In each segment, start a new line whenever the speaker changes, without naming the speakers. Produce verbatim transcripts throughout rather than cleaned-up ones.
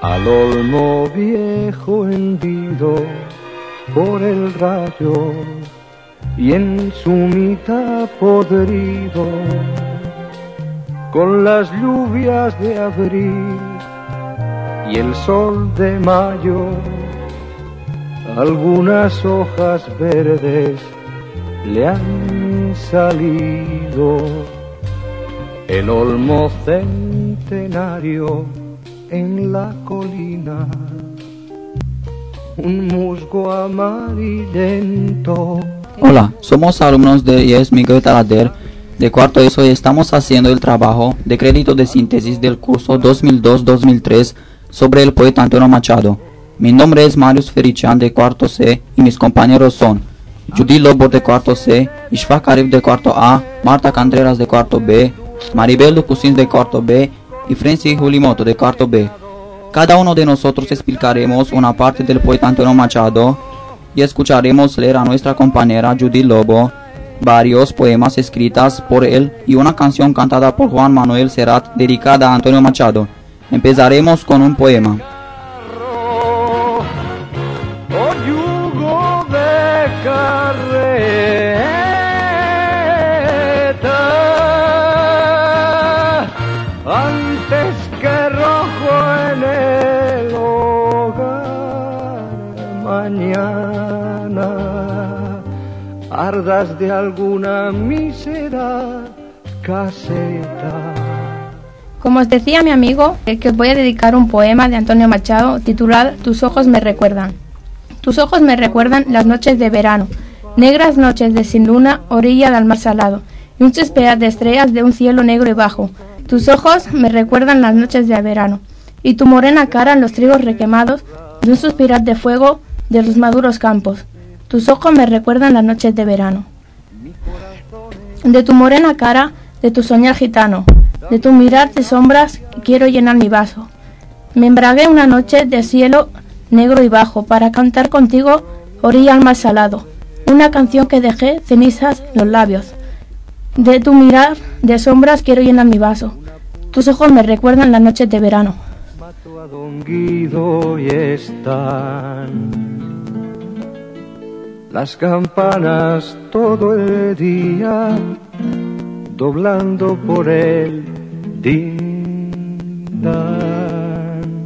Al olmo viejo hendido por el rayo y en su mitad podrido, con las lluvias de abril y el sol de mayo, algunas hojas verdes le han salido. El olmo centenario en la colina, un musgo amarillento.
Hola, somos alumnos de I E S Miguel Talader de cuarto E S O y estamos haciendo el trabajo de crédito de síntesis del curso dos mil dos dos mil tres sobre el poeta Antonio Machado. Mi nombre es Marius Ferichan de cuarto C y mis compañeros son Judy Lobo de cuarto C, Ishfaq Arif de cuarto A, Marta Candreras de cuarto B, Maribel Ducusins de cuarto B y Francis Julimoto de cuarto B. Cada uno de nosotros explicaremos una parte del poeta Antonio Machado y escucharemos leer a nuestra compañera Judy Lobo varios poemas escritos por él y una canción cantada por Juan Manuel Serrat dedicada a Antonio Machado. Empezaremos con un poema.
Antes que rojo en el hogar, mañana ardas de alguna mísera caseta.
Como os decía mi amigo, eh, que os voy a dedicar un poema de Antonio Machado titulado Tus ojos me recuerdan. Tus ojos me recuerdan las noches de verano, negras noches de sin luna, orilla del mar salado, y un chispear de estrellas de un cielo negro y bajo. Tus ojos me recuerdan las noches de verano, y tu morena cara en los trigos requemados de un suspirar de fuego de los maduros campos. Tus ojos me recuerdan las noches de verano. De tu morena cara, de tu soñar gitano, de tu mirar de sombras, quiero llenar mi vaso. Me embragué una noche de cielo negro y bajo para cantar contigo orilla al mar salado, una canción que dejé cenizas en los labios. De tu mirar de sombras quiero llenar mi vaso. Tus ojos me recuerdan las noches de verano.
Mato a Don Guido y están las campanas todo el día doblando por el dindán.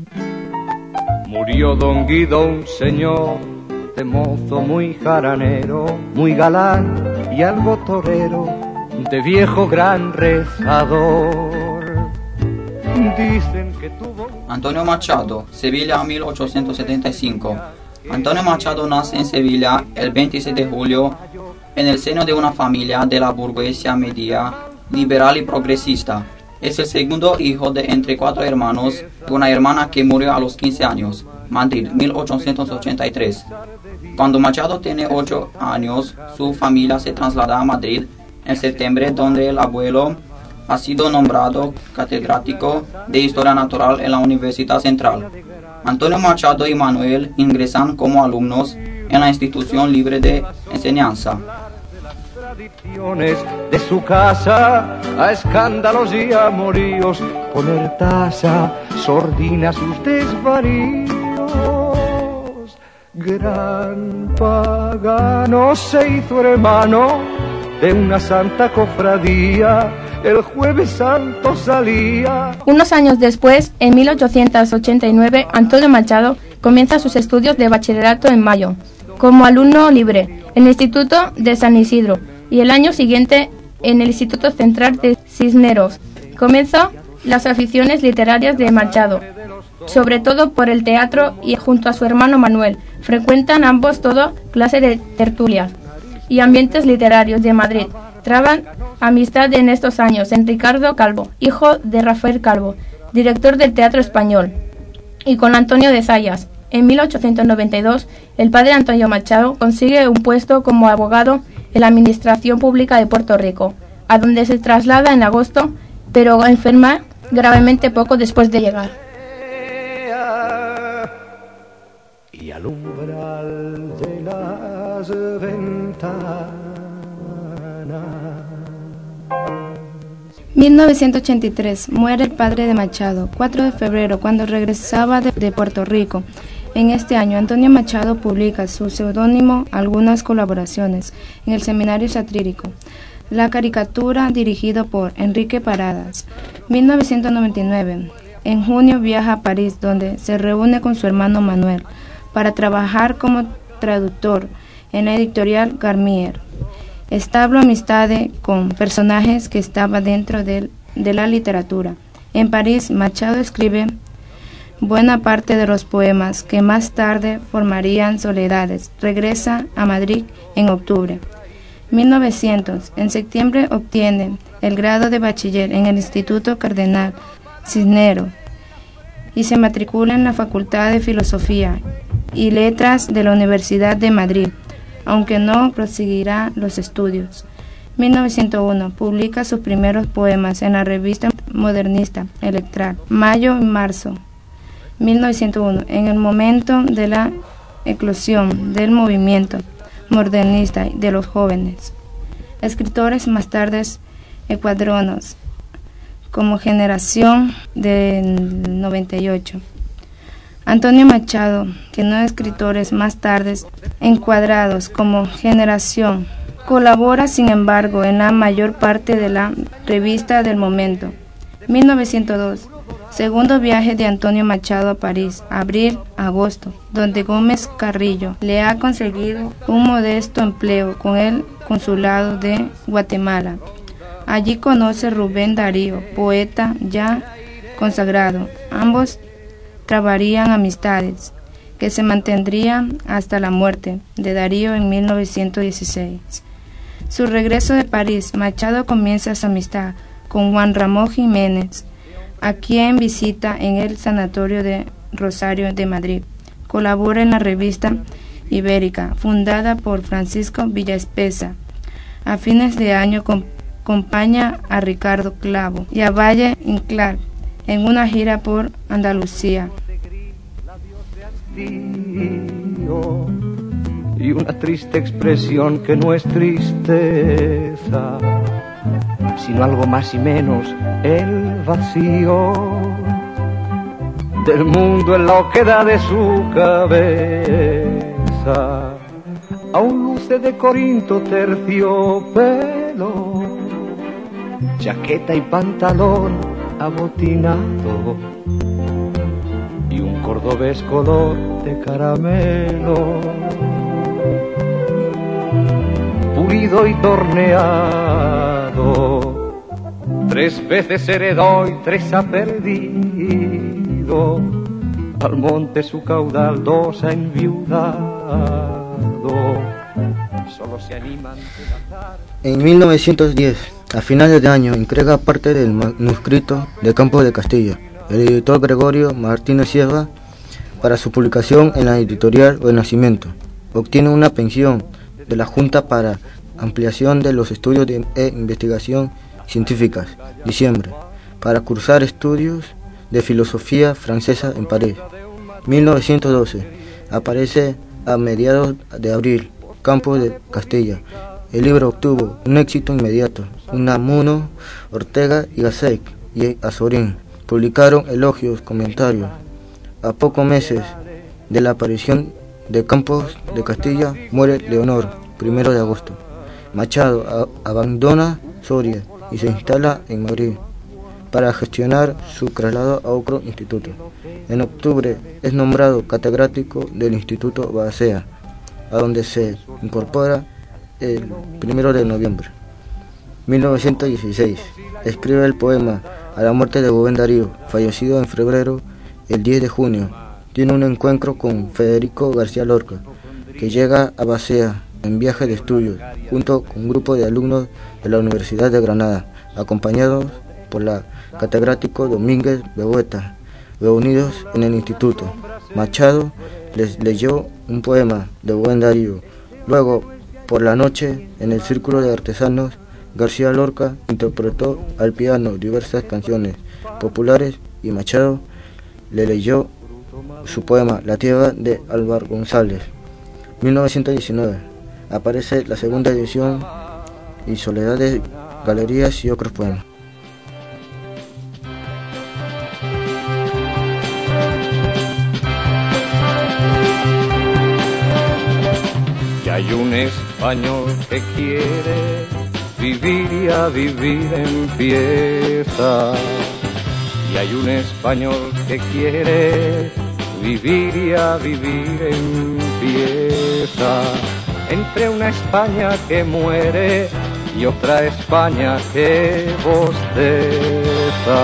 Murió Don Guido, un señor de mozo muy jaranero, muy galán y algo torero, de viejo gran rezador. Dicen que tuvo...
Antonio Machado, Sevilla, mil ochocientos setenta y cinco. Antonio Machado nace en Sevilla el veintiséis de julio en el seno de una familia de la burguesía media, liberal y progresista. Es el segundo hijo de entre cuatro hermanos y una hermana que murió a los quince años. Madrid, mil ochocientos ochenta y tres. Cuando Machado tiene ocho años, su familia se traslada a Madrid en septiembre, donde el abuelo ha sido nombrado catedrático de Historia Natural en la Universidad Central. Antonio Machado y Manuel ingresan como alumnos en la institución libre de enseñanza.
De su casa a escándalos y amoríos, poner tasa, sordina sus desvaríos. Gran pagano se hizo hermano de una santa cofradía, el jueves santo salía.
Unos años después, en mil ochocientos ochenta y nueve, Antonio Machado comienza sus estudios de bachillerato en Mayo, como alumno libre, en el Instituto de San Isidro, y el año siguiente en el Instituto Central de Cisneros. Comenzó las aficiones literarias de Machado, sobre todo por el teatro, y junto a su hermano Manuel, frecuentan ambos toda clase de tertulias y ambientes literarios de Madrid. Traban amistad en estos años en Ricardo Calvo, hijo de Rafael Calvo, director del Teatro Español, y con Antonio de Zayas. En mil ochocientos noventa y dos, el padre Antonio Machado consigue un puesto como abogado en la Administración Pública de Puerto Rico, a donde se traslada en agosto, pero enferma gravemente poco después de llegar.
Y al umbral de las ventanas
mil novecientos ochenta y tres. Muere el padre de Machado, cuatro de febrero, cuando regresaba de, de Puerto Rico. En este año, Antonio Machado publica su seudónimo algunas colaboraciones en el Semanario Satírico. La caricatura, dirigido por Enrique Paradas. mil novecientos noventa y nueve. En junio viaja a París, donde se reúne con su hermano Manuel para trabajar como traductor en la editorial Garnier. Establo amistad con personajes que estaban dentro de, de la literatura. En París, Machado escribe buena parte de los poemas que más tarde formarían Soledades. Regresa a Madrid en octubre. mil novecientos. En septiembre obtiene el grado de bachiller en el Instituto Cardenal Cisneros y se matricula en la Facultad de Filosofía y Letras de la Universidad de Madrid, aunque no proseguirá los estudios. mil novecientos uno. Publica sus primeros poemas en la revista modernista Electral, mayo y marzo. mil novecientos uno. En el momento de la eclosión del movimiento modernista de los jóvenes escritores, más tarde escuadrones, como Generación del noventa y ocho. Antonio Machado, que no escritores más tarde encuadrados como Generación, colabora sin embargo en la mayor parte de la revista del momento. mil novecientos dos. Segundo viaje de Antonio Machado a París, abril-agosto, donde Gómez Carrillo le ha conseguido un modesto empleo con el Consulado de Guatemala. Allí conoce Rubén Darío, poeta ya consagrado. Ambos trabarían amistades que se mantendrían hasta la muerte de Darío en mil novecientos dieciséis. Su regreso de París, Machado comienza su amistad con Juan Ramón Jiménez, a quien visita en el Sanatorio de Rosario de Madrid. Colabora en la revista Ibérica, fundada por Francisco Villaespesa. A fines de año con acompaña a Ricardo Clavo y a Valle Inclán en una gira por Andalucía.
Y una triste expresión que no es tristeza, sino algo más y menos el vacío del mundo en lo que da de su cabeza. Aún luce de Corinto terciopelo, chaqueta y pantalón abotinado y un cordobés color de caramelo, pulido y torneado. Tres veces heredó y tres ha perdido, al monte su caudal dos ha enviudado. Solo se animan de lanzar.
En mil novecientos diez, a finales de año, entrega parte del manuscrito de Campos de Castilla, el editor Gregorio Martínez Sierra, para su publicación en la editorial Renacimiento. Obtiene una pensión de la Junta para ampliación de los estudios de e investigación científicas, diciembre, para cursar estudios de filosofía francesa en París. mil novecientos doce, aparece a mediados de abril, Campos de Castilla. El libro obtuvo un éxito inmediato. Unamuno, Ortega y Gasset y Azorín publicaron elogios, comentarios. A pocos meses de la aparición de Campos de Castilla, muere Leonor, primero de agosto. Machado a, abandona Soria y se instala en Madrid para gestionar su traslado a otro instituto. En octubre es nombrado catedrático del Instituto Basea, a donde se incorpora el primero de noviembre. mil novecientos dieciséis. Escribe el poema A la muerte de Rubén Darío, fallecido en febrero. El diez de junio tiene un encuentro con Federico García Lorca, que llega a Basea en viaje de estudios, junto con un grupo de alumnos de la Universidad de Granada, acompañados por la catedrático Domínguez Bebueta, reunidos en el instituto. Machado les leyó un poema de Rubén Darío. Luego, por la noche, en el Círculo de Artesanos, García Lorca interpretó al piano diversas canciones populares y Machado le leyó su poema La tierra de Álvaro González. mil novecientos diecinueve. Aparece la segunda edición y Soledades, Galerías y otros poemas.
hay un español que quiere vivir y a vivir empieza. Y hay un español que quiere vivir y a vivir empieza. Entre una España que muere y otra España que bosteza.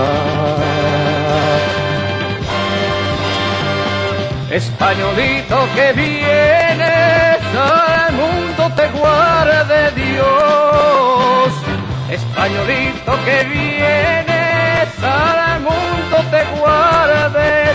Españolito que vienes al mundo te guarde Dios. Españolito que vienes al mundo te guarde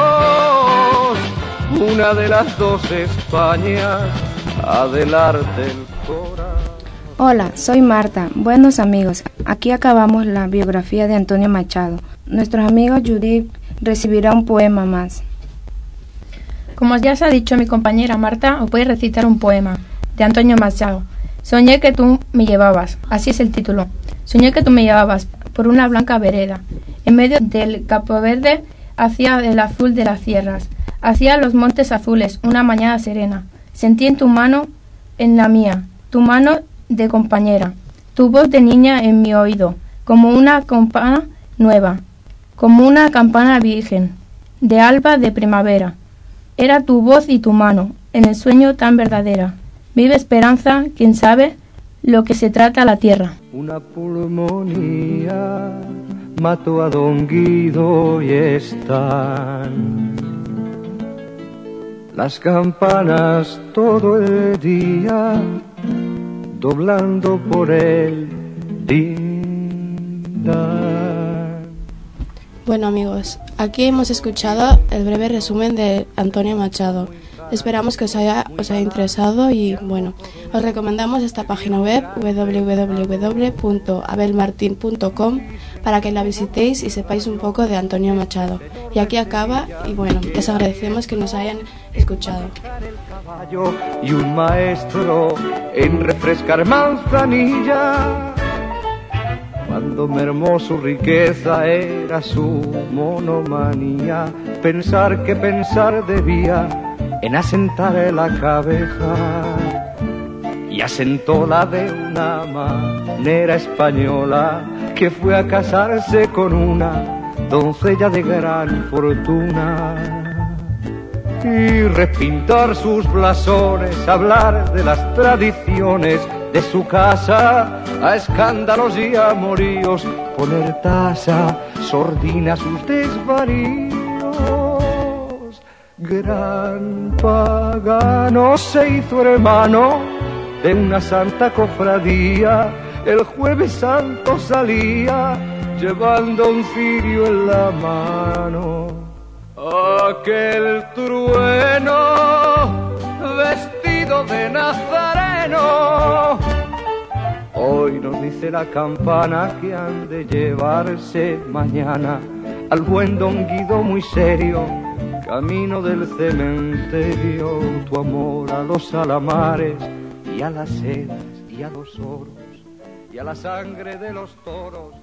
Dios. Una de las dos Españas, adelante el corazón.
Hola, soy Marta. Buenos amigos, aquí acabamos la biografía de Antonio Machado. Nuestro amigo Judith recibirá un poema más.
Como ya se ha dicho mi compañera Marta, os voy a recitar un poema de Antonio Machado. Soñé que tú me llevabas, así es el título. Soñé que tú me llevabas por una blanca vereda, en medio del campo verde, hacia el azul de las sierras, hacia los montes azules, una mañana serena. Sentí en tu mano, en la mía, tu mano de compañera, tu voz de niña en mi oído, como una campana nueva, como una campana virgen, de alba de primavera. Era tu voz y tu mano, en el sueño tan verdadera. Vive esperanza, quién sabe lo que se trata la tierra.
Una pulmonía mató a Don Guido y están las campanas todo el día doblando por el dindar.
Bueno amigos, aquí hemos escuchado el breve resumen de Antonio Machado. Esperamos que os haya, os haya interesado y bueno, os recomendamos esta página web doble u doble u doble u punto abel martin punto com para que la visitéis y sepáis un poco de Antonio Machado. Y aquí acaba y bueno, les agradecemos que nos hayan escuchado.
Y un maestro en refrescar manzanilla. Cuando mermó su riqueza era su monomanía, pensar que pensar debía en asentar la cabeza, y asentó la de una manera española, que fue a casarse con una doncella de gran fortuna, y repintar sus blasones, hablar de las tradiciones de su casa, a escándalos y amoríos, poner tasa sordina a sus desvaríos. Gran pagano se hizo hermano de una santa cofradía, el jueves santo salía llevando un cirio en la mano. Aquel trueno vestido de nazareno, hoy nos dice la campana que han de llevarse mañana al buen Don Guido muy serio, camino del cementerio. Tu amor a los alamares y a las sedas y a los oros y a la sangre de los toros